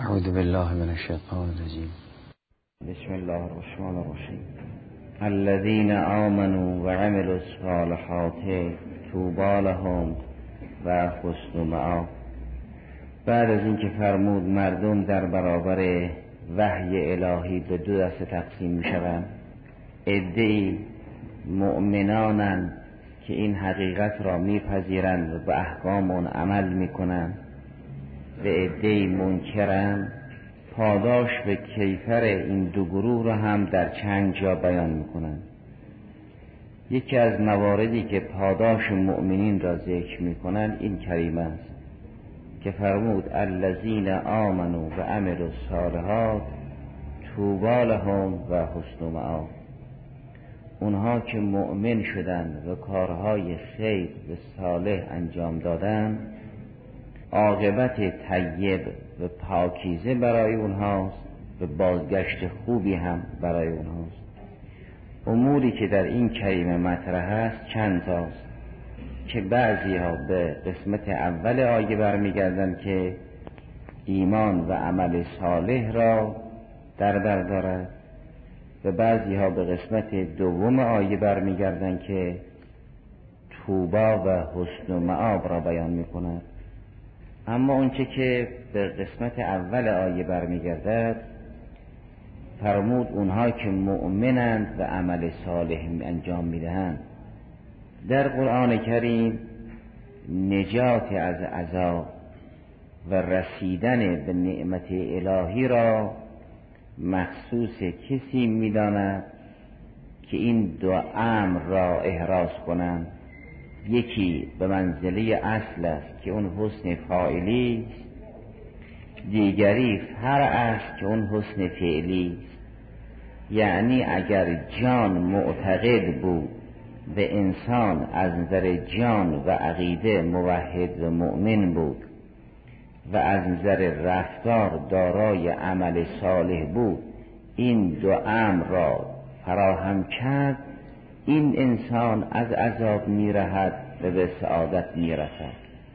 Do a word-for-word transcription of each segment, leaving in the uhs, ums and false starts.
اعوذ بالله من الشیطان الرجیم. بسم الله الرحمن الرحیم. الذين آمنوا وعملوا الصالحات طوبى لهم و حسن مآب. بعد از اینکه فرمود مردم در برابر وحی الهی به دو دسته تقسیم می شوند، عده‌ای مؤمنانند که این حقیقت را میپذیرند و به احکام آن عمل میکنند، و عده‌ای منکرند، پاداش به کیفر این دو گروه را هم در چند جا بیان میکنند. یکی از مواردی که پاداش مؤمنین را ذکر میکنند این کلمه است که فرمود الذین آمنوا و عملوا الصالحات طوبی لهم و حسن مآب. اونها که مؤمن شدند و کارهای خیر و صالح انجام دادند، عاقبت طیب و پاکیزه برای اونهاست و بازگشت خوبی هم برای اونهاست. اموری که در این کلمه مطرح است چند تاست که بعضی ها به قسمت اول آیه برمیگردند که ایمان و عمل صالح را در بر دارد، و بعضی ها به قسمت دوم آیه برمیگردند که طوبا و حسن و مآب را بیان میکند. اما اونچه که به قسمت اول آیه برمیگردد فرمود اونها که مؤمنند و عمل صالح انجام میدهند. در قرآن کریم نجات از عذاب و رسیدن به نعمت الهی را مخصوص کسی میداند که این دو امر را احراز کنند. یکی به منزله اصل است که اون حسن فاعلی است، دیگری فرع است که اون حسن فعلی است. یعنی اگر جان معتقد بود و انسان از نظر جان و عقیده موحد و مؤمن بود و از نظر رفتار دارای عمل صالح بود، این دو امر را فراهم کرد، این انسان از عذاب میرهد و به سعادت میرسد.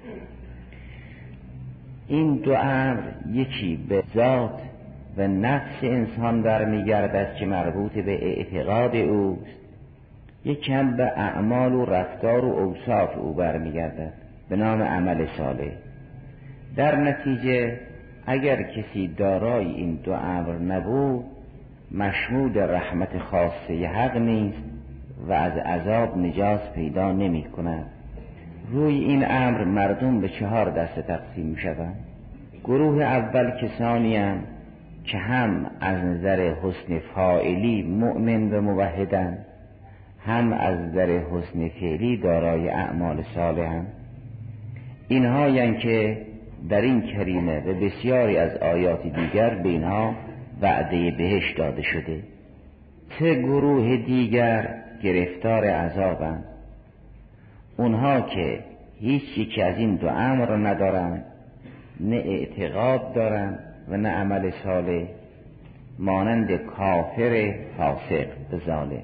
این دو امر یکی به ذات و نفس انسان برمیگردد که مربوط به اعتقاد اوست، یکی هم به اعمال و رفتار و اوصاف او برمیگردد به نام عمل صالح. در نتیجه اگر کسی دارای این دو امر نبود، مشمول رحمت خاصه حق نیست و از عذاب نجات پیدا نمی کند. روی این امر مردم به چهار دسته تقسیم می شوند. گروه اول کسانی هم که هم از نظر حسن فاعلی مؤمن و موحدند، هم از نظر حسن فعلی دارای اعمال صالحند. اینها یعنی که در این کریمه و بسیاری از آیات دیگر به اینها وعده بهشت داده شده. سه گروه دیگر گرفتار عذابند. اونها که هیچ یکی از این دو امر را ندارند، نه اعتقاد دارند و نه عمل صالح، مانند کافر فاسق و ظالم،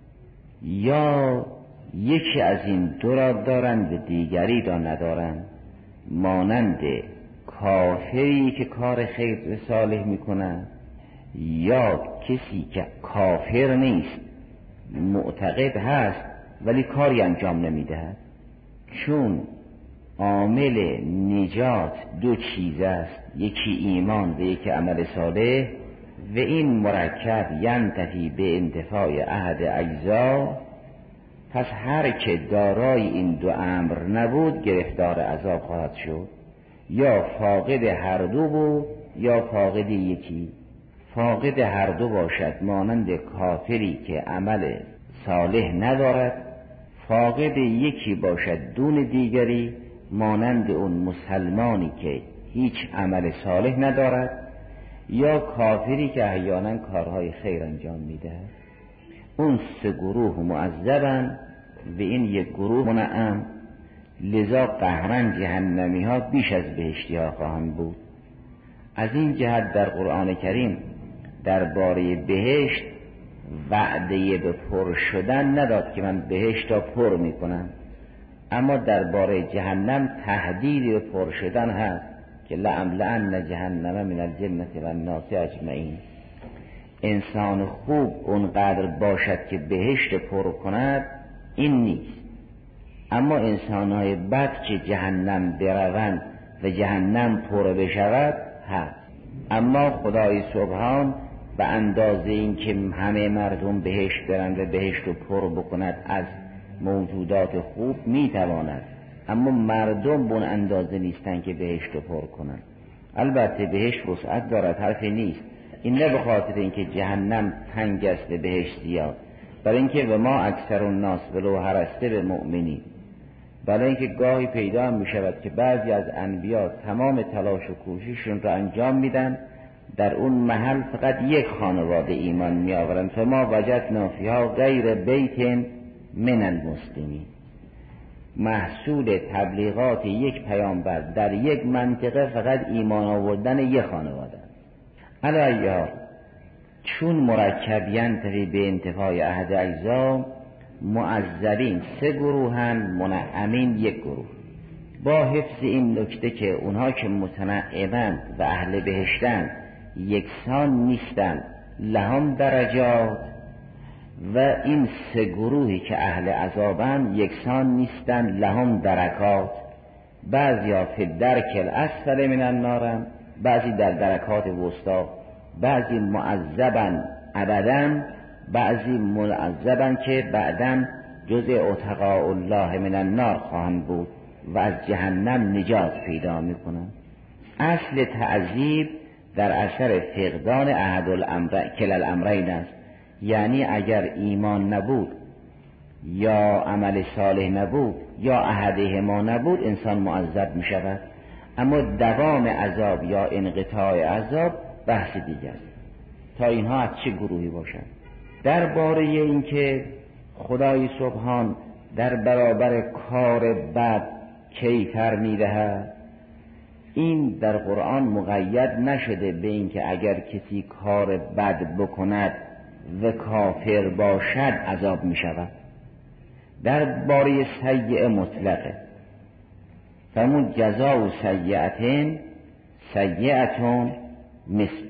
یا یکی از این دو را دارند و دیگری را ندارند، مانند کافری که کار خیر و صالح میکنند، یا کسی که کافر نیست معتقد هست ولی کاری انجام نمیدهد. چون عامل نجات دو چیز است، یکی ایمان و یکی عمل صالح، و این مرکب ینتهی به انتفاع احد اجزا، پس هر که دارای این دو امر نبود گرفتار عذاب خواهد شد. یا فاقد هر دو بود یا فاقد یکی. فاقد هر دو باشد مانند کافری که عمل صالح ندارد، فاقد یکی باشد دون دیگری مانند اون مسلمانی که هیچ عمل صالح ندارد، یا کافری که احیانا کارهای خیر انجام میدهد. اون سه گروه معذبند و این یک گروه منعم، لذا قهرن جهنمی ها بیش از بهشتی ها خواهند بود. از این جهت در قرآن کریم درباره بهشت وعده به پر شدن نداد که من بهشت را پر میکنم، اما درباره جهنم تهدید به پر شدن هست که لأملأن جهنم من الجنة والناس اجمعین. انسان خوب اونقدر باشد که بهشت پر کند این نیست، اما انسانهای بد که جهنم بروند و جهنم پر بشود هست. اما خدای سبحان به اندازه این که همه مردم بهشت برند و بهشت رو پر بکند از موجودات خوب میتواند، اما مردم به اون اندازه نیستن که بهشت رو پر کنند. البته بهشت وسعت دارد، حرفی نیست، این نه به خاطر اینکه جهنم تنگ است بهشت زیاد، برای اینکه و ما اکثر الناس ولو هرسته به مؤمنین، برای اینکه گاهی پیدا می شود که بعضی از انبیا تمام تلاش و کوشششون را انجام میدن، در اون محل فقط یک خانواده ایمان می آورند. فما وجدنا فیها غیر بیت من المسلمین. محصول تبلیغات یک پیامبر در یک منطقه فقط ایمان آوردن یک خانواده. علیه چون مرکب ینتفی به انتفاع احد اجزا، معذبین سه گروهن، منعمین یک گروه. با حفظ این نکته که اونها که متنعمند و اهل بهشتن یکسان نیستند، لهم درجات، و این سه گروهی که اهل عذابند یکسان نیستند، لهم درکات. بعضی ها فی الدرک الاسفل من النار، بعضی در درکات وسطا، بعضی معذبن ابداً، بعضی معذبن که بعداً جزء اتقاء الله من النار خواهند بود و از جهنم نجات پیدا میکنند. اصل تعذیب در اثر فقدان احد الامر کلا الامرین است، یعنی اگر ایمان نبود یا عمل صالح نبود یا احدهما نبود انسان معذب می شود، اما دوام عذاب یا انقطاع عذاب بحث دیگر است. تا اینها از چه گروهی باشند. درباره اینکه خدای سبحان در برابر کار بد کیفر می‌دهد، این در قرآن مقید نشده به اینکه اگر کسی کار بد بکند و کافر باشد عذاب می شود. درباره سیئه مطلقه، فرمود جزاء سیئتین سیئتون مثل.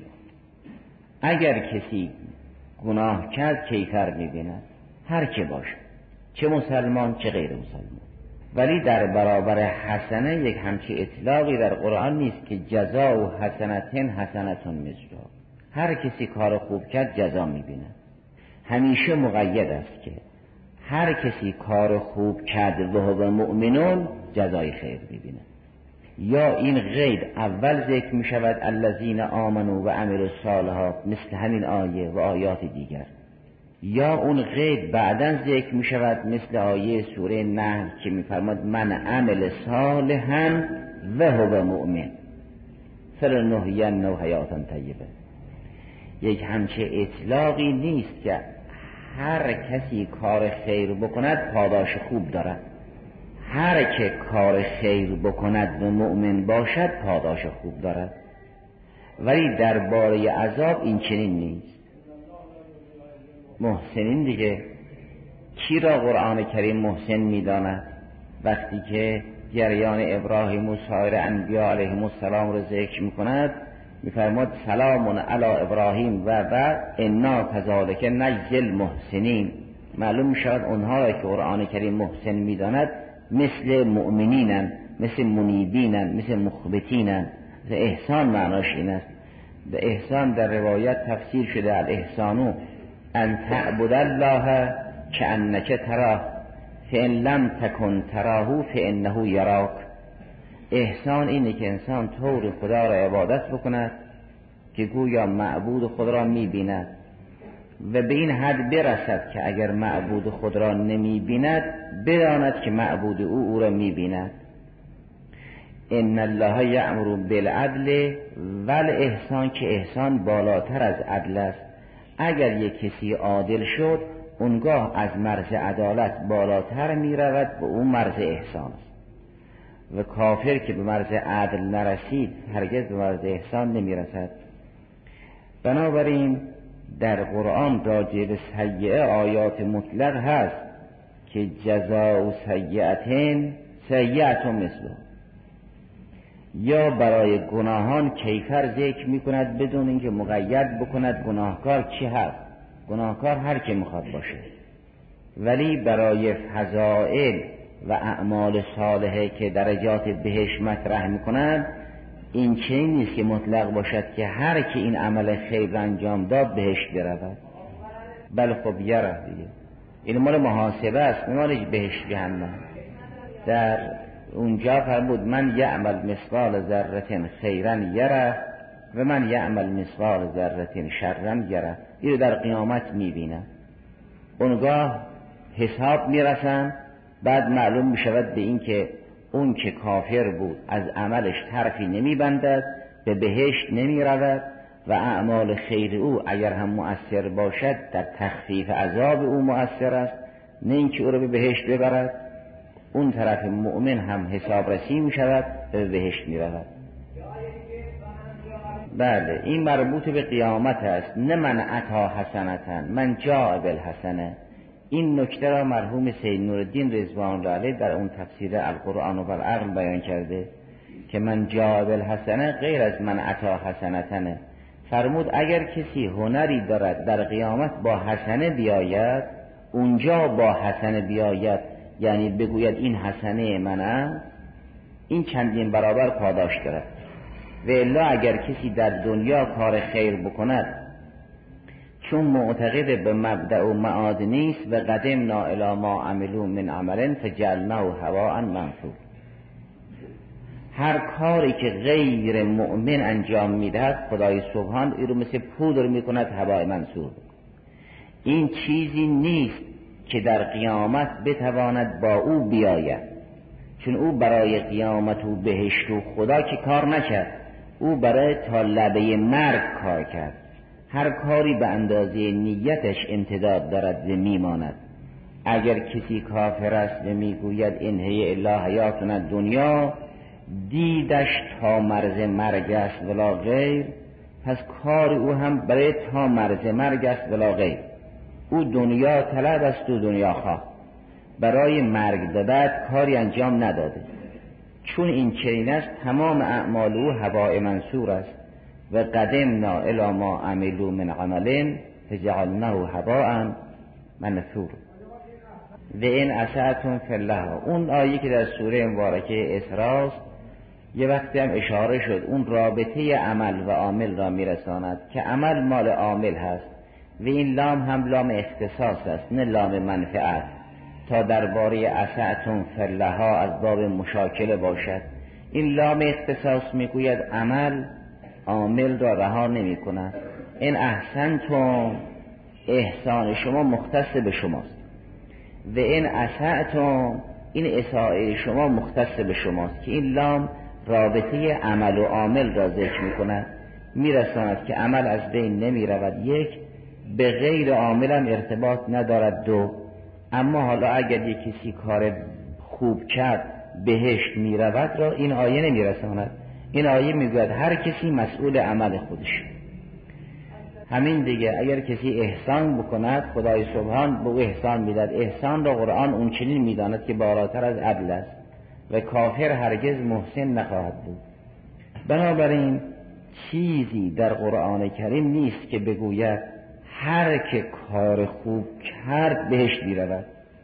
اگر کسی گناه کرد کیفر می بیند، هر که باشه، چه مسلمان چه غیر مسلمان. ولی در برابر حسنه یک همچی اطلاقی در قرآن نیست که جزاء و حسنتین حسنتون مثل. هر کسی کار خوب کرد جزا می بیند. همیشه مقید است که هر کسی کار خوب کرد و هو مؤمنون جزای خیر می بیند. یا این غیر اول ذکر می شود الذین آمنوا و عملوا الصالحات مثل همین آیه و آیات دیگر، یا اون غیر بعداً ذکر می شود مثل آیه سوره نحل که می فرماد من عمل صالحا و هو مؤمن فلنحینه حیاتا طیبه. یک همچه اطلاقی نیست که هر کسی کار خیر بکند پاداش خوب دارد. هر که کار خیر بکند و مؤمن باشد پاداش خوب دارد. ولی درباره عذاب این چنین نیست. محسنین دیگه، کی را قرآن کریم محسن می‌داند؟ وقتی که جریان ابراهیم و سایر انبیاء علیهم السلام را ذکر می‌کند می‌فرماد سلام علی ابراهیم و و انا کذالک نجزی المحسنین. معلوم می‌شود اونها را که قرآن کریم محسن می‌داند مثل مؤمنینن، مثل منیبینن، مثل مخبتینن. احسان معناش این است. به احسان در روایت تفسیر شده الاحسانو ان تعبد الله کأنک تراه فإن لم تکن تراه فإنه یراک. احسان اینه که انسان طور خدا را عبادت بکند که گویا معبود خود را می‌بیند و به این حد برسد که اگر معبود خود را نمی‌بیند بداند که معبود او او را می‌بیند. ان الله یأمر بالعدل والاحسان، که احسان بالاتر از عدل است. اگر یک کسی عادل شد اونگاه از مرز عدالت بالاتر می رود و اون مرز احسان است، و کافر که به مرز عدل نرسید هرگز به مرز احسان نمی رسد. بنابراین در قرآن راجع به سیئه آیات مطلق هست که جزاء سیئتین سیئتون مثله، یا برای گناهان کیفر ذکر میکند بدون اینکه مقید بکند گناهکار چی هست. گناهکار هر که میخواد باشه، ولی برای فضائل و اعمال صالحه که درجات بهشت مطرح میکند این چنین نیست که مطلق باشد که هر که این عمل خیر انجام داد بهشت برود. بله خب یره دیگه، این مال محاسبه است، مال بهشت جهنم. در اونجا فرمود من یعمل مثقال ذره خیرا یره و من یعمل مثقال ذره شرا یره. این در قیامت میبینه، اونگاه حساب میرسن، بعد معلوم میشود به این که اون که کافر بود از عملش طرفی نمیبندد، به بهشت نمیرود و اعمال خیر او اگر هم مؤثر باشد در تخفیف عذاب او مؤثر است، نه اینکه او را به بهشت ببرد. اون طرف مؤمن هم حسابرسی میشود و به بهشت میرود. بله این مربوط به قیامت است، نه من عطا حسنتن من جاء بالحسنه. این نکته را مرحوم سید نورالدین رضوان الله علیه در اون تفسیر القرآن و العقل بیان کرده که من جاء بالحسنه غیر از من عطا حسنتنه. فرمود اگر کسی هنری دارد در قیامت با حسنه بیاید، اونجا با حسنه بیاید، یعنی بگوید این حسنه من است، این چندین برابر پاداش دارد. و الا اگر کسی در دنیا کار خیر بکند چون معتقد به مبدأ و معاد نیست و قدمنا الی ما عملوا من عمل فجعلناه هواء منثور، هر کاری که غیر مؤمن انجام میدهد خدای سبحان این رو مثل پودر میکند هواء منثور. این چیزی نیست که در قیامت بتواند با او بیاید، چون او برای قیامت و بهشت و خدا که کار نکرد، او برای تا لبه مرگ کار کرد. هر کاری به اندازه نیتش امتداد دارد و میماند. اگر کسی کافر است و میگوید این هی الا حیاتنا دنیا، دیدش تا مرز مرگ است ولا غیر، پس کار او هم برای تا مرز مرگ است ولا غیر. او دنیا طلب است و دنیا خواه، برای مرگ به بعد کاری انجام نداده. چون این چنین است تمام اعمال او هواء منثور است. و قدمنا الی ما عملوا من عمل فجعلناه هواء منثور. و این اسعتم فی الله، اون آیه که در سوره مبارکه اسراء یه وقتی هم اشاره شد، اون رابطه عمل و عامل را میرساند که عمل مال عامل هست و این لام هم لام اختصاص است نه لام منفعت، تا درباره اسعتم فی الله از باب مشاکله باشد. این لام اختصاص میگوید عمل عامل را رها نمی کند. این احسنتم، احسان شما مختص به شماست، و این اسعتم، این اساءه شما مختص به شماست، که این لام رابطه عمل و عامل را ذکر می کند، می رساند که عمل از بین نمی رود، یک به غیر عامل هم ارتباط ندارد، دو اما حالا اگر یک کسی کار خوب کرد بهشت می رود را این آیه نمی رساند. این آیه میگوید هر کسی مسئول عمل خودش. همین دیگه، اگر کسی احسان بکند خدای سبحان به او احسان میداد. احسان را قرآن اون چنین میداند که بالاتر از عدل است و کافر هرگز محسن نخواهد بود. بنابراین چیزی در قرآن کریم نیست که بگوید هر که کار خوب کرد بهشت میرود.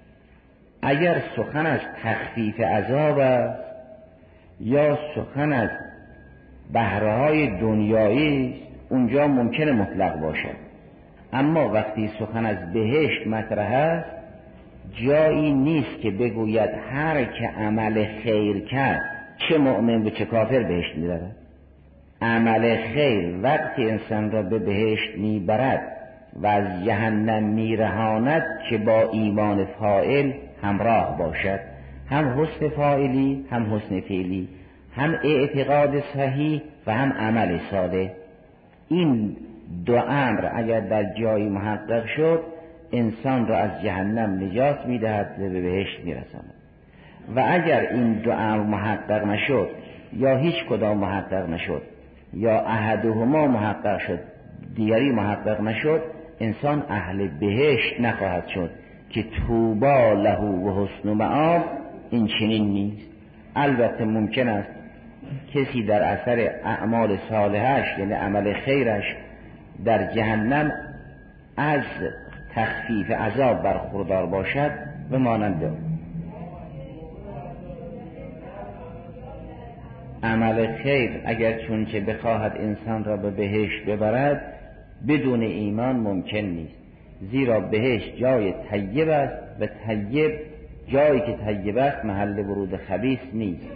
اگر سخن از تخفیف عذاب است یا سخن از بهره‌های دنیایی است، اونجا ممکنه مطلق باشد. اما وقتی سخن از بهشت مطرح است، جایی نیست که بگوید هر که عمل خیر کرد چه مؤمن و چه کافر بهشت می‌رود. عمل خیر وقتی انسان را به بهشت میبرد و از جهنم میرهاند که با ایمان فاعل همراه باشد، هم حسن فاعلی هم حسن فعلی، هم اعتقاد صحیح و هم عمل صالح. این دو امر اگر در جایی محقق شد انسان را از جهنم نجات میدهد و به بهشت میرساند. و اگر این دو امر محقق نشد یا هیچ کدام محقق نشد یا احدهما محقق شد دیگری محقق نشد، انسان اهل بهشت نخواهد شد که طوبی له و حسن مآب. این چنین نیست. البته ممکن است کسی در اثر اعمال صالحش یعنی عمل خیرش در جهنم از تخفیف عذاب برخوردار باشد و مانند عمل خیر اگر چونچه بخواهد انسان را به بهشت ببرد بدون ایمان ممکن نیست، زیرا بهشت جای طیب است و طیب جایی که طیب است محل ورود خبیث نیست.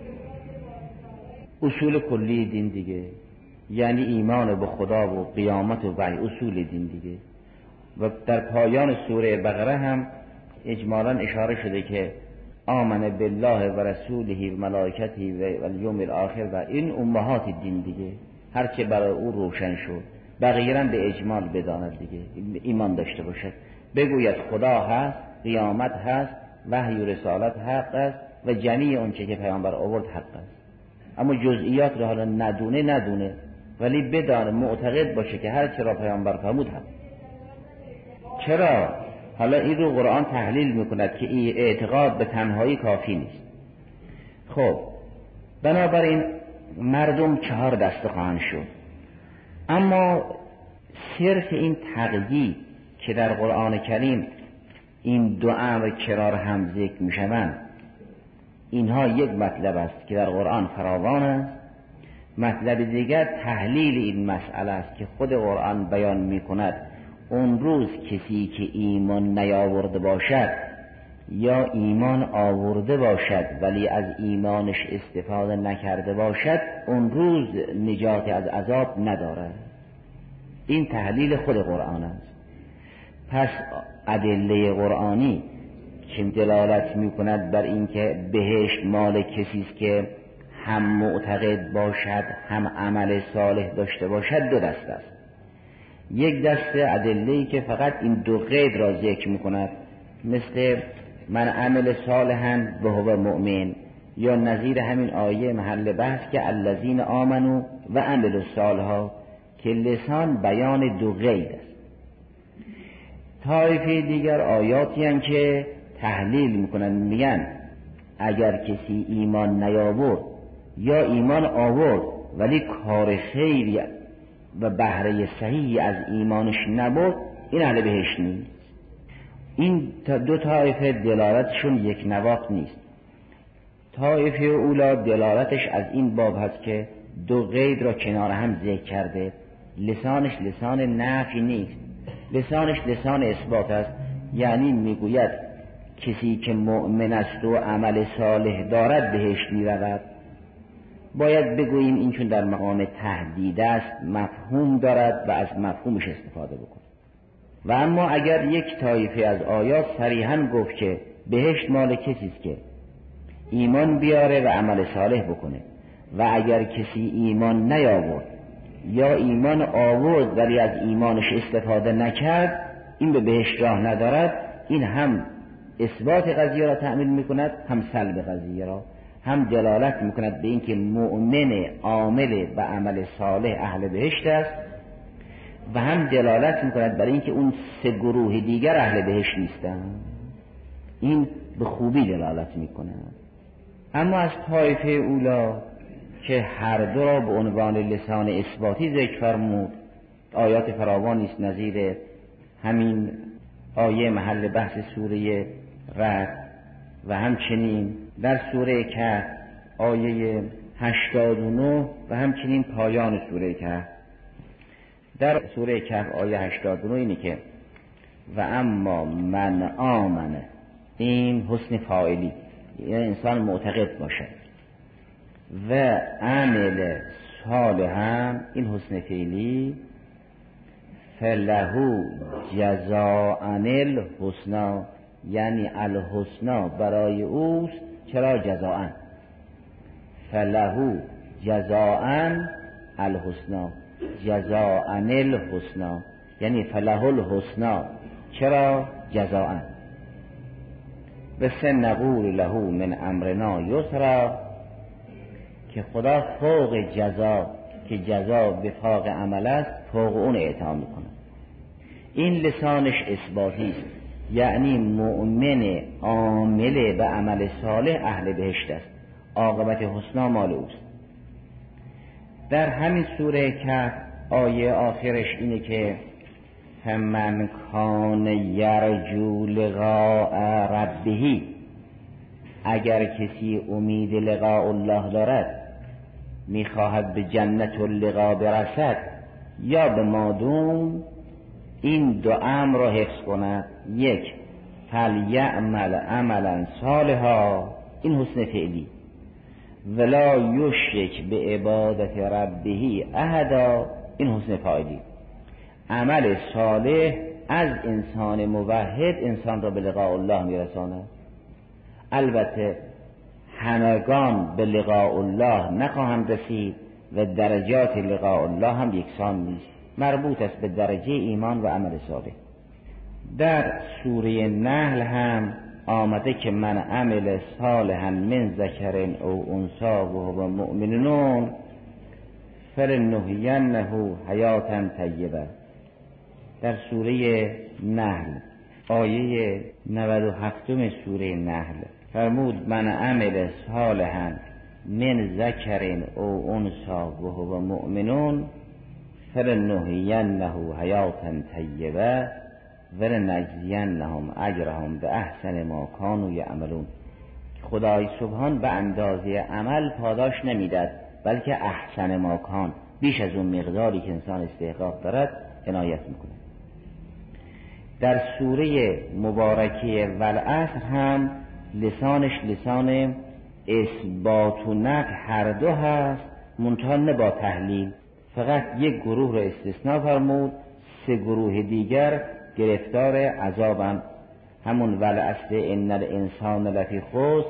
اصول کلی دین دیگه، یعنی ایمان به خدا و قیامت و وحی اصول دین دیگه. و در پایان سوره بقره هم اجمالاً اشاره شده که آمن بالله و رسوله و ملائکته و الیوم الاخر و این امهات دین دیگه، هرچه برای او روشن شد بقیه به اجمال بداند دیگه، ایمان داشته باشد، بگوید خدا هست، قیامت هست، وحی و رسالت حق است و جمیع اونچه که پیامبر آورد حق است. اما جزئیات رو حالا ندونه ندونه ولی بدانه، معتقد باشه که هر چه را پیامبر فرمود حق. چرا؟ حالا این رو قرآن تحلیل میکند که این اعتقاد به تنهایی کافی نیست. خب بنابراین مردم چهار دسته خواهند شد، اما صرف این تقیید که در قرآن کریم این دو امر کرار هم ذکر میشوند، اینها یک مطلب است که در قرآن فراوان است. مطلب دیگر تحلیل این مسئله است که خود قرآن بیان میکند اون روز کسی که ایمان نیاورده باشد یا ایمان آورده باشد ولی از ایمانش استفاده نکرده باشد اون روز نجات از عذاب ندارد. این تحلیل خود قرآن است. پس ادله قرآنی که دلالت میکند بر اینکه بهشت مال کسی است که هم معتقد باشد هم عمل صالح داشته باشد دو دسته است. یک دسته ادله‌ای که فقط این دو قید را ذکر میکند، مثل من عمل صالحا و هو مؤمن، یا نظیر همین آیه محل بحث که الذین آمنوا و عملوا الصالحات، که لسان بیان دو قید است. طایفه دیگر آیاتی هستند که تحلیل میکنن، میگن اگر کسی ایمان نیاورد یا ایمان آورد ولی کار خیری و بهره صحیحی از ایمانش نبود، این اهل بهشت نیست. این دو طایفه دلالتشون یک نواخت نیست. طایفه اولا دلالتش از این باب هست که دو قید را کنار هم ذکر کرده، لسانش لسان نفی نیست، لسانش لسان اثبات است. یعنی میگوید کسی که مؤمن است و عمل صالح دارد بهشت میرود. باید بگوییم این چون در مقام تهدید است مفهوم دارد و از مفهومش استفاده بکن. و اما اگر یک طایفه از آیات صریحاً گفت که بهشت مال کسی است که ایمان بیاره و عمل صالح بکنه، و اگر کسی ایمان نیاورد یا ایمان آورد ولی از ایمانش استفاده نکرد، این به بهشت راه ندارد، این هم اثبات قضیه را تعمیل میکند هم سلب قضیه را، هم دلالت میکند به اینکه مؤمن عامل و عمل صالح اهل بهشت است و هم دلالت میکند بر اینکه اون سه گروه دیگر اهل بهشت نیستند. این به خوبی دلالت میکند. اما از طایفه اولا که هر دو را به عنوان لسان اثباتی ذکر فرمود، آیات فراوانی است نظیر همین آیه محل بحث سوره رعد و همچنین در سوره کهف آیه هشتاد و نه و همچنین پایان سوره کهف. در سوره کهف آیه هشتاد و نه اینه که و اما من آمن، این حسن فاعلی، یعنی انسان معتقد باشد، و عمل صالحا، این حسن فعلی، فلهو جزاء الحسنا، یعنی الحسنا برای اوست. چرا جزاء؟ فلهو جزاء الحسنا، جزاء الحسنا یعنی فله الحسنا. چرا جزاء؟ بس نقول له من امرنا یسرا، که خدا فوق جزا، که جزا به فوق عمل است، فوق اون اعطا میکنه. این لسانش اثباتی است، یعنی مؤمن عامل و عمل صالح اهل بهشت است، عاقبت حسنا مال اوست. در همین سوره که آیه آخرش اینه که فمن کان یرجو لقاء ربه، اگر کسی امید لقاء الله دارد، میخواهد به جنت اللقا برسد یا به مادون، این دو امر را حفظ کند. یک، فلیعمل عملا صالحا، این حسن فعلی، ولا یشرک به عبادت ربه احدا، این حسن فاعلی. عمل صالح از انسان موحد انسان را به لقاء الله میرساند. البته همگان به لقاء الله نخواهند رسید و درجات لقاء الله هم یکسان نیست، مربوط است به درجه ایمان و عمل صالح. در سوره نحل هم آمده که من عمل صالحا من ذکر او انثی و هو مؤمن فلنحیینه حیاتا طیبه. در سوره نحل آیه نود و هفت سوره نحل فرمود من عمل صالحا من ذکر او انثی و هو مؤمن فلنحیینه حیاتا طیبه ولنجزینهم اجرهم باحسن ما کانوا یعملون. خدای سبحان به اندازه عمل پاداش نمیداد، بلکه احسن ما کان، بیش از اون مقداری که انسان استحقاق دارد عنایت میکنه. در سوره مبارکه والعصر هم لسانش لسان اثبات و نفی هر دو هست، منتها نه با تحلیل. فقط یک گروه را استثناء فرمود، سه گروه دیگر گرفتار عذابند. همون والعصر ان الانسان لفی خسر،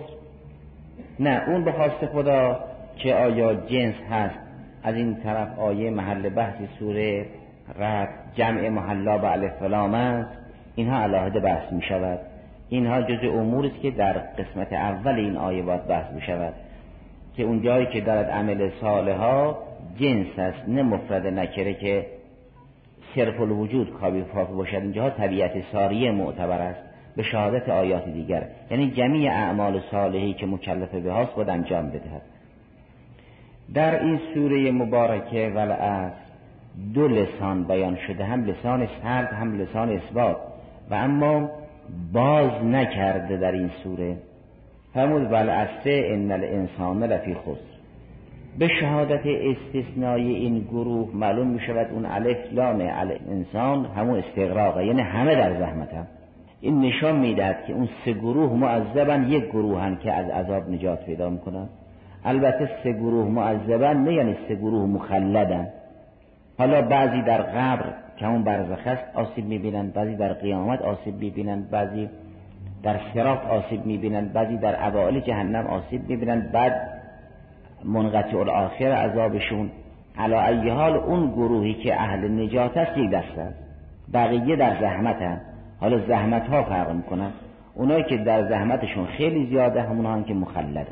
نه اون به خواست خدا که آیا جنس هست. از این طرف آیه محل بحث سوره رعد جمع محلا به الف و لام است، اینها علاهده بحث می شود. اینها جزء اموری است که در قسمت اول این آیه باید بحث می شود، که اون جایی که دارد عمل صالحا جنس است، نه مفرد نکره که صرف الوجود کافی باشد. اینجا طبیعت ساریه معتبر است به شهادت آیات دیگر، یعنی جمیع اعمال صالحی که مکلف به هاست باید انجام بدهد. در این سوره مبارکه والعصر دو لسان بیان شده، هم لسان سرد هم لسان اثبات، و اما باز نکرده در این سوره. فرمود والعصر ان الانسان لفی خسر. به شهادت استثنای این گروه معلوم می شود اون الف لام الانسان همون استغراقه، یعنی همه در زحمت هم. این نشان می دهد که اون سه گروه معذبن، یک گروه هم که از عذاب نجات پیدا می کنن. البته سه گروه معذبن نه یعنی سه گروه مخلدن. حالا بعضی در قبر که همون برزخ است آسیب می بینن، بعضی در قیامت آسیب می بینن، بعضی در صراط آسیب می بینن، بعضی در اوائل جهنم آسیب می بینن، بعد منقطع الاخر عذابشون. علی ای حال اون گروهی که اهل نجات است یک دسته است، بقیه در زحمت هم. حالا زحمت ها فرق میکنن، اونایی که در زحمتشون خیلی زیاده همون هم که مخلدن.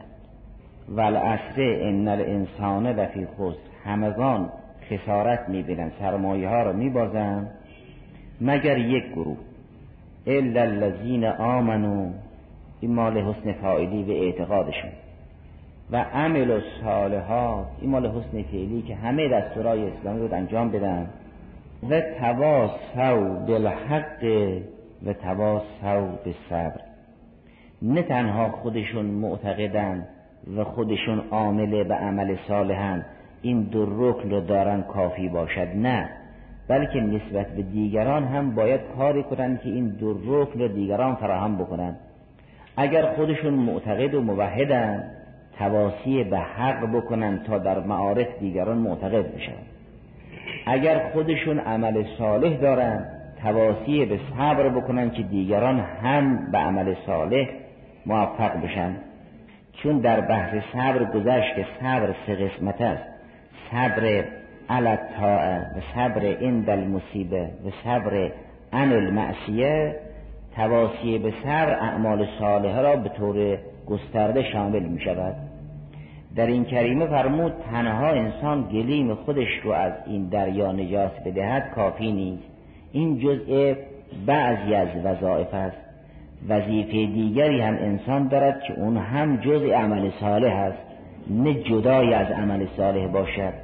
والعصر ان الانسان لفی خسر، همگان خسارت میبینن، سرمایه ها رو میبازن مگر یک گروه، الا الذین آمنوا، این مال حسن فاعلی به اعتقادشون، و عمل الصالحات، این مال حسن فعلی که همه دستورای اسلامی رو انجام بدن، و تواصوا بالحق و تواصوا بالصبر. نه تنها خودشون معتقدن و خودشون عامل به عمل صالحن، این دو رکن رو دارن کافی باشد، نه، بلکه نسبت به دیگران هم باید کاری کنن که این دو رکن رو دیگران فراهم بکنن. اگر خودشون معتقد و موحدن تواصی به حق بکنن تا در معارف دیگران معتقد بشن. اگر خودشون عمل صالح دارن تواصی به صبر بکنن که دیگران هم به عمل صالح موفق بشن. چون در بحث صبر گذشت که صبر سه قسمت است، صبر علی الطاعه و صبر عند المصیبه و صبر عن المعصیه. تواصی به صبر اعمال صالحه را به طور گسترده شامل می شود. در این کریمه فرمود تنها انسان گلیم خودش رو از این دریا نجات بدهد کافی نیست، این جزء بعضی از وظایف است. وظیفه دیگری هم انسان دارد که اون هم جزء عمل صالح است، نه جدای از عمل صالح باشد.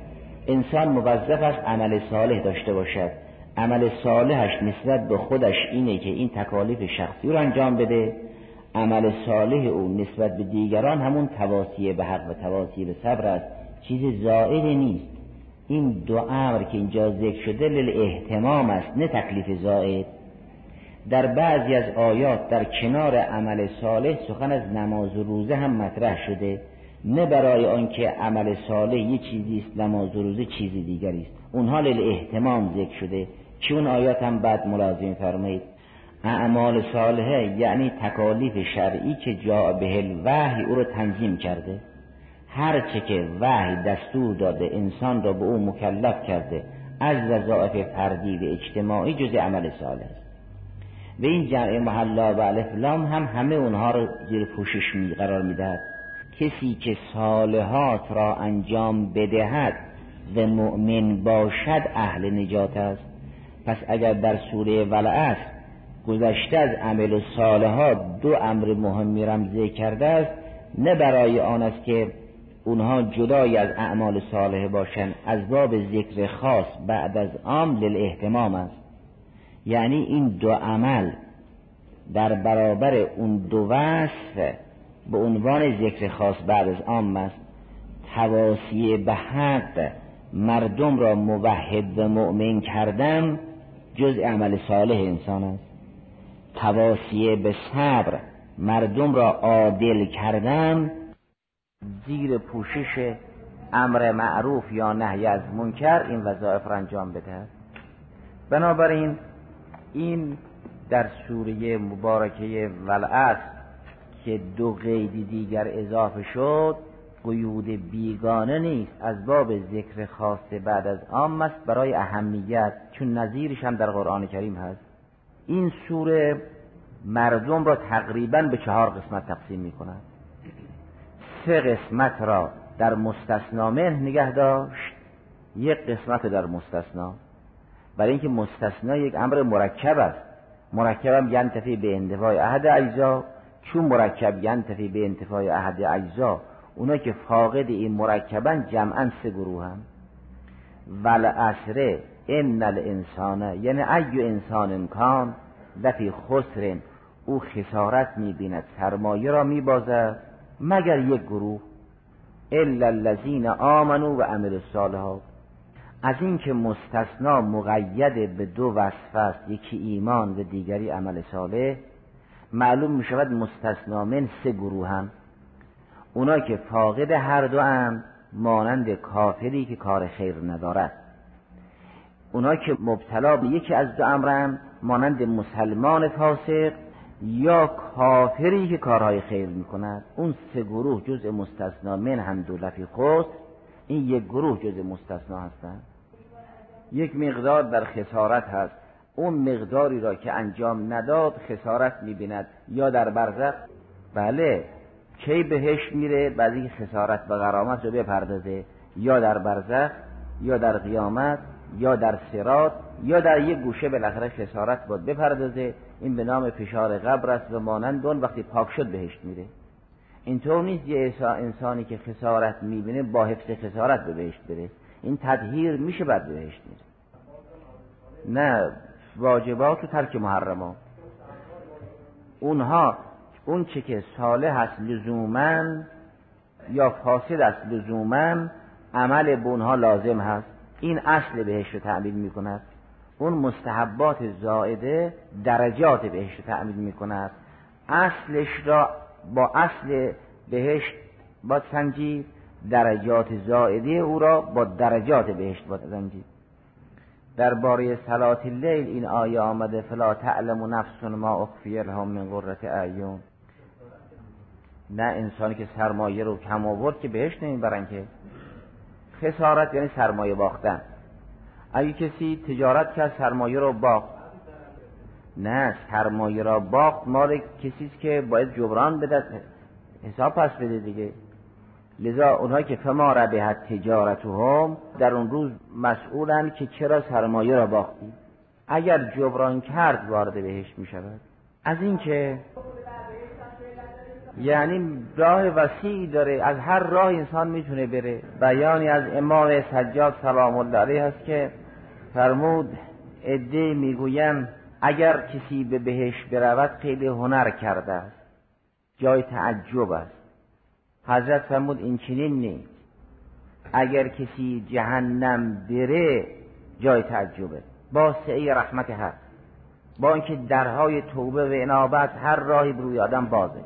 انسان موظف است عمل صالح داشته باشد. عمل صالحش نسبت به خودش اینه که این تکالیف شخصی رو انجام بده. عمل صالح او نسبت به دیگران همون تواصی به حق و تواصی به صبر است، چیز زائدی نیست. این دو امر که اینجا ذکر شده للاهتمام است، نه تکلیف زائد. در بعضی از آیات در کنار عمل صالح سخن از نماز و روزه هم مطرح شده، نه برای آنکه عمل صالح یه چیزی است نماز و روزه چیز دیگری است، اونها للاهتمام ذکر شده که اون آیات هم بعد ملازم فرمایید. اعمال صالحه یعنی تکالیف شرعی که جا به الوحی او رو تنظیم کرده، هر چه که وحی دستور داده انسان را به او مکلف کرده از وظایف فردی و اجتماعی جز عمل صالح است. و این جمع محلا و الف لام هم همه اونها رو زیر پوشش می قرار میدهد. کسی که صالحات را انجام بدهد و مؤمن باشد اهل نجات است. پس اگر در سوره والعصر گذشته از عمل صالحات دو امر مهمی را ذکر کرده است، نه برای آن است که اونها جدای از اعمال صالح باشند، از باب ذکر خاص بعد از عام للاهتمام است. یعنی این دو عمل در برابر اون دو وصف به عنوان ذکر خاص بعد از عام است. تواصی به حق، مردم را موحد و مؤمن کردن، جز عمل صالح انسان است. تواصی به صبر، مردم را عادل کردن، زیر پوشش امر معروف یا نهی از منکر این وظایف را انجام بده. بنابراین این در سوره مبارکه والعصر که دو قید دیگر اضافه شد قیود بیگانه نیست، از باب ذکر خاص بعد از عام است برای اهمیت، چون نظیرش هم در قرآن کریم هست. این سوره مردم را تقریبا به چهار قسمت تقسیم می کند. سه قسمت را در مستثنا منه نگه داشت، یک قسمت در مستثنا، برای اینکه مستثنا یک امر مرکب است. مرکب هم ینتفی به انتفاع احد اجزا، چون مرکب ینتفی به انتفاع احد اجزا، اونا که فاقد این مرکبن جمعا سه گروه هم. والعصر ان الانسان، یعنی ای انسان امکان لفی خسر، او خسارت میبیند، سرمایه را میبازد، مگر یک گروه، الا الذین آمنوا و عملوا الصالحات. از این که مستثنا مقید به دو وصف است، یکی ایمان و دیگری عمل صالح، معلوم می شود مستثنا من سه گروه هم. اونا که فاقد هر دو هم مانند کافری که کار خیر ندارد، اونا که مبتلا به یکی از دو امرن مانند مسلمان فاسق یا کافری که کارهای خیر میکند. اون سه گروه جزء مستثنا من هم دو لفی خسر، این یک گروه جزء مستثنا هستند. یک مقدار در خسارت هست، اون مقداری را که انجام نداد خسارت میبیند، یا در برزخ، بله کی بهشت میره بعدی خسارت و غرامت رو بپردازه، یا در برزخ یا در قیامت یا در صراط یا در یک گوشه بالاخره خسارت باید بپردازه. این به نام فشار قبر است و مانند اون وقتی پاک شد بهشت میره. اینطور نیست یه انسانی که خسارت میبینه با حفظ خسارت به بهشت بره، این تطهیر میشه بعد بهشت میره. نه، واجبات و ترک محرمات، اونها اون چه که صالح است لزوماً یا فاسد است لزوماً عمل به اونها لازم هست، این اصل بهشت رو تعمیل میکند. اون مستحبات زائده درجات بهشت رو تعمیل میکند. اصلش را با اصل بهشت با سنجید، درجات زائده او را با درجات بهشت با سنجید. درباره صلاة اللیل این آیه آمده فلا تعلم نفس ما اخفی لهم من قرة اعین. نه انسانی که سرمایه رو کم آورد که بهشت نمیبرن که. خسارت یعنی سرمایه باختن. اگه کسی تجارت کرد سرمایه رو باخت، نه سرمایه را باخت مال کسیست که باید جبران بده، حساب پس بده دیگه. لذا اونها که فما ربحت تجارتهم در اون روز مسئولن که چرا سرمایه را باختی، اگر جبران کرد وارد بهشت می شود. از این که یعنی راه وسیعی داره، از هر راه انسان میتونه بره. بیانی از امام سجاد سلام الله علیه هست که فرمود عده میگویند اگر کسی به بهشت برود خیلی هنر کرده است، جای تعجب است. حضرت فرمود این چنین نیست، اگر کسی جهنم بره جای تعجبه. با سعی رحمت حق، با اینکه درهای توبه و انابت هر راهی بروی آدم بازه،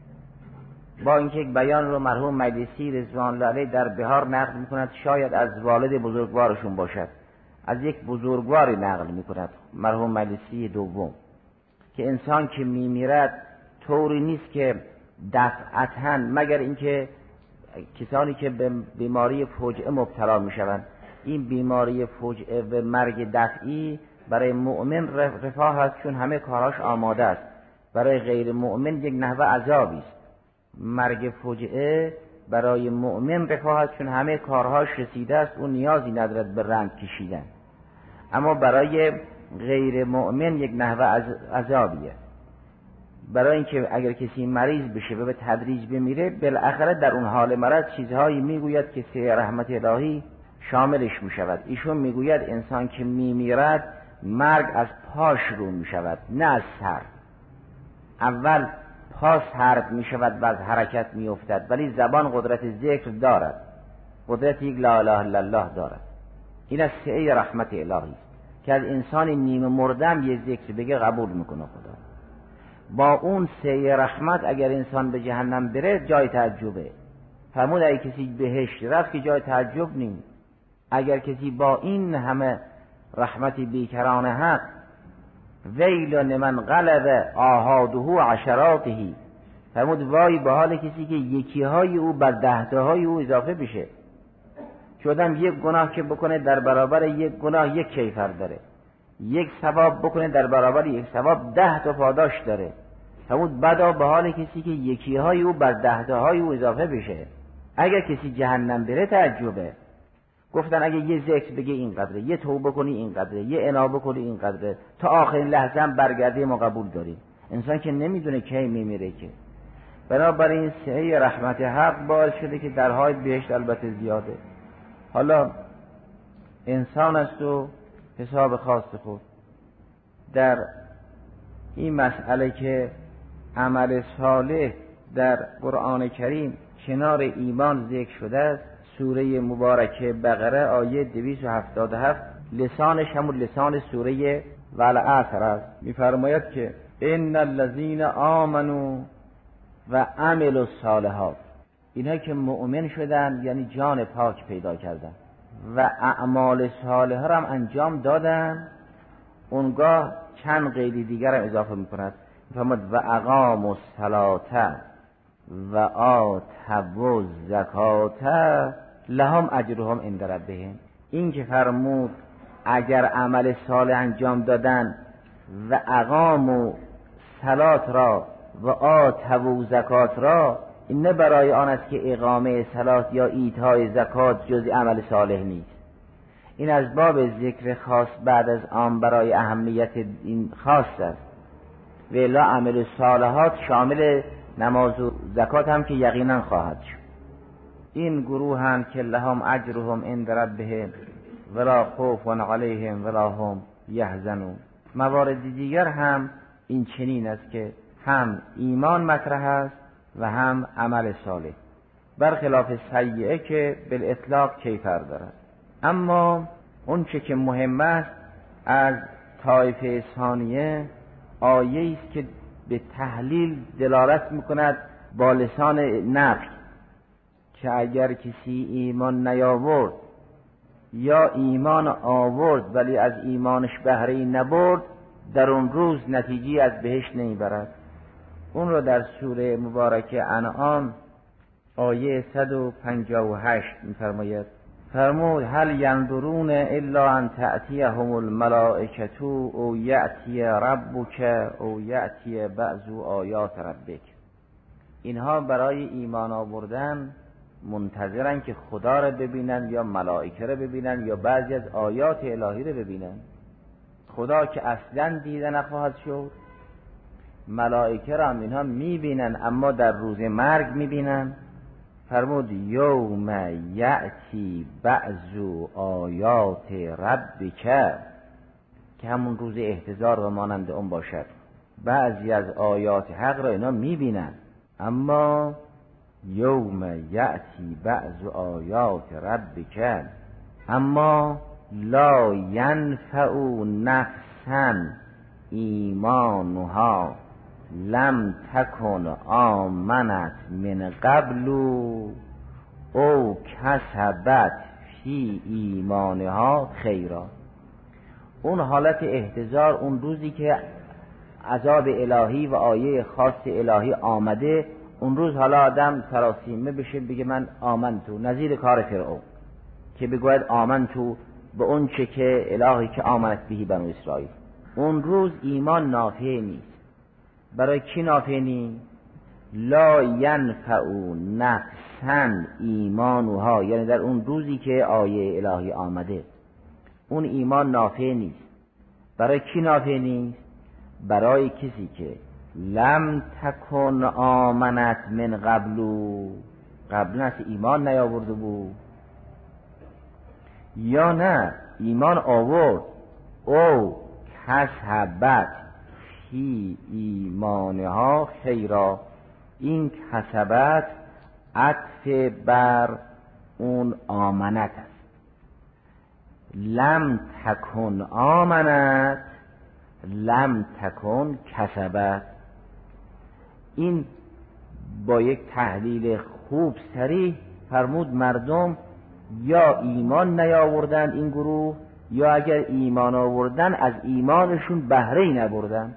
با اینکه یک بیان رو مرحوم مجلسی رضوان الله علیه در بهار نقل میکند، شاید از والد بزرگوارشون باشد، از یک بزرگواری نقل میکند مرحوم مجلسی دوم، که انسان که میمیرد طوری نیست که دفعتاً، مگر اینکه کسانی که به بیماری فجعه مبتلا میشوند، این بیماری فجعه و مرگ دفعی برای مؤمن رفاه است چون همه کاراش آماده است، برای غیر مؤمن یک نحوه عذابی است. مرگ فجعه برای مؤمن رفاه است چون همه کارهاش رسیده است، اون نیازی ندارد به رنج کشیدن، اما برای غیر مؤمن یک نحوه عذابیه. برای اینکه اگر کسی مریض بشه و به تدریج بمیره، بالاخره در اون حال مرض چیزهایی میگوید که سعی رحمت الهی شاملش میشود. ایشون میگوید انسان که میمیرد مرگ از پاش رو میشود، نه از سر. اول پا سرد میشود و از حرکت میافتد، ولی زبان قدرت ذکر دارد، قدرت یک لا اله الا الله دارد. این از سعی رحمت الهی که از انسان نیمه مردم یه ذکر بگه قبول میکنه خدا. با اون سعی رحمت اگر انسان به جهنم بره جای تعجبه. فرمود اگه کسی بهشت رفت که جای تعجب نیست. اگر کسی با این همه رحمتی بیکران حق، ویل لمن غلب آحاده عشراته، فرمود وای به حال کسی که یکی های او بر ده های او اضافه بشه. چون یک گناه که بکنه در برابر یک گناه یک کیفر داره، یک ثواب بکنه در برابر یک ثواب ده تا پاداش داره. فرمود بدا به حال کسی که یکی های او بر ده های او اضافه بشه. اگر کسی جهنم بره تعجبه. گفتن اگه یه ذکر بگه این قدره، یه توبه کنی این قدره، یه انابه کنی این قدره، تا آخرین لحظه هم برگرده ما قبول داریم. انسان که نمیدونه کی میمیره که. بنابراین سعی رحمت حق باعث شده که درهای بهشت البته زیاده. حالا انسان است و حساب خاص خود در این مسئله که عمل صالح در قرآن کریم کنار ایمان ذکر شده است. سوره مبارکه بقره آیه دویست و هفتاد و هفت لسانش همون لسان سوره والعصر است. می‌فرماید که ان الذين آمنوا و عملوا الصالحات، اینها که مؤمن شدن یعنی جان پاک پیدا کردن و اعمال صالحه را هم انجام دادن، اونگاه چند قید دیگر هم اضافه می‌کند. می‌فرماید و اقاموا الصلاة و آتوا الزکاة لهم اجرهم عند ربهم. این که فرمود اگر عمل صالح انجام دادن و اقام و صلات را و آتوا زکات را، این نه برای آن است که اقامه صلات یا ایتای زکات جز عمل صالح نیست. این از باب ذکر خاص بعد از آن برای اهمیت این خاص است. و الا عمل صالحات شامل نماز و زکات هم که یقینا خواهد شد. این گروه هم که لهم اجرهم عند ربهم ولا خوف علیهم ولا هم یحزنون. موارد دیگر هم این چنین است که هم ایمان مطرح است و هم عمل صالح، برخلاف سیئه که بالاطلاق کیفر دارد. اما اون چه که مهم است از طایفه ثانیه آیه است که به تحلیل دلالت میکند با لسان نفی، که اگر کسی ایمان نیاورد یا ایمان آورد ولی از ایمانش بهره نبرد، در اون روز نتیجه از بهشت نمیبرد. اون رو در سوره مبارکه انعام آیه صد و پنجاه و هشت می‌فرماید. فرمود هل ینظرون الا ان تأتیهم الملائکة او یأتی ربک او یأتی بعض آیات ربک. اینها برای ایمان آوردن منتظرن که خدا را ببینن یا ملائکه را ببینن یا بعضی از آیات الهی را ببینن. خدا که اصلا دیده نخواهد شد، ملائکه را هم اینها میبینن اما در روز مرگ میبینن. فرمود یوم یأتی بعض آیات ربک، که همون روز احتضار و مانند اون باشد. بعضی از آیات حق را اینا میبینن اما یوم یأتی بعض آیات ربک اما لا ینفع نفسا ایمانها لم تکن آمنت من قبل او کسبت فی ایمانها خیرا. اون حالت احتضار، اون روزی که عذاب الهی و آیه خاص الهی آمده، اون روز حالا آدم سراسیمه بشه بگه من آمنتو، نظیر کار فرعون که بگوید آمنتو به اون چه که الهی که آمنت بهی بنو اسرائیل. اون روز ایمان نافع نیست. برای کی نافع نیست؟ لا ینفع نفسا ایمانها، یعنی در اون روزی که آیه الهی آمده اون ایمان نافع نیست. برای کی نافع نیست؟ برای کسی که لم تکن آمنت من قبلو، قبلا از ایمان نیاورده بود، یا نه ایمان آورد او کسبت فی ایمانها خیرا. این کسبت عطف بر اون آمنت است. لم تکن آمنت، لم تکن کسبت. این با یک تحلیل خوب صریح فرمود مردم یا ایمان نیاوردن این گروه، یا اگر ایمان آوردن از ایمانشون بهره‌ای نبردن.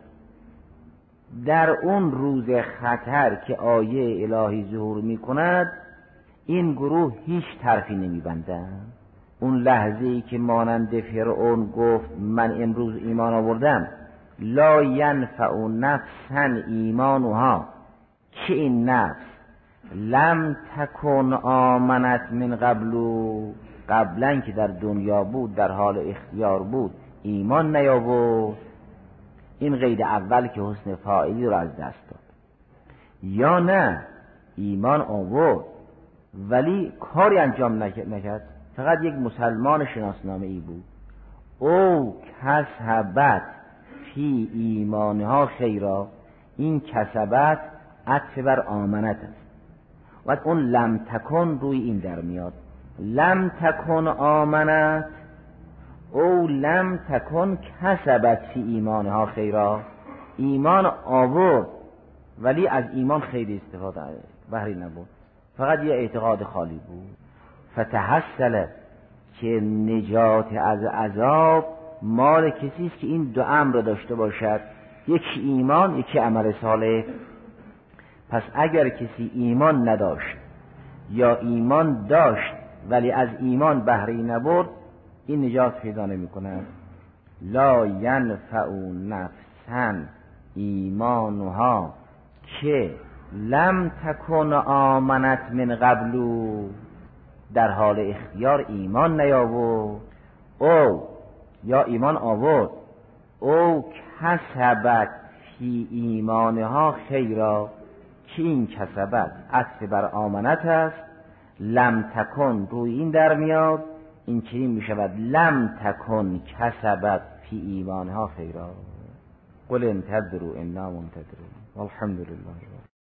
در اون روز خطر که آیه الهی ظهور می کند این گروه هیچ طرفی نمی بندن. اون لحظه‌ای که مانند فرعون گفت من امروز ایمان آوردم، لا ینفع نفسا ایمانها، که این نفس لم تکن آمنت من قبلو، قبلا که در دنیا بود در حال اختیار بود ایمان نیاورد. این قید اول که حسن فاعلی رو از دست داد. یا نه ایمان آورد ولی کاری انجام نکرد، فقط یک مسلمان شناسنامه ای بود. او کسبت فی ایمانها خیرا. این کسبت عطف بر آمنت است و اون لم تکن روی این در میاد. لم تکن آمنت او لم تکن کسبت فی ایمانها خیرا. ایمان آورد ولی از ایمان خیلی استفاده بهری نبود، فقط یه اعتقاد خالی بود. فتحصل که نجات از عذاب مال کسی است که این دو امر داشته باشد، یکی ایمان یکی عمل صالح. پس اگر کسی ایمان نداشت یا ایمان داشت ولی از ایمان بهره‌ای نبرد، این نجات پیدا نمی کند. لا ینفع نفسا ایمانها که لم تکن آمنت من قبلو، در حال اختیار ایمان نیاورد، او یا ایمان آورد، او کسبت فی ایمانها خیرا، که این کسبت عطف بر آمنت است. لم تکن روی این در میاد، این چنین می شود لم تکن کسبت فی ایمانها خیرا. قل انتظروا انا منتظرون والحمد لله.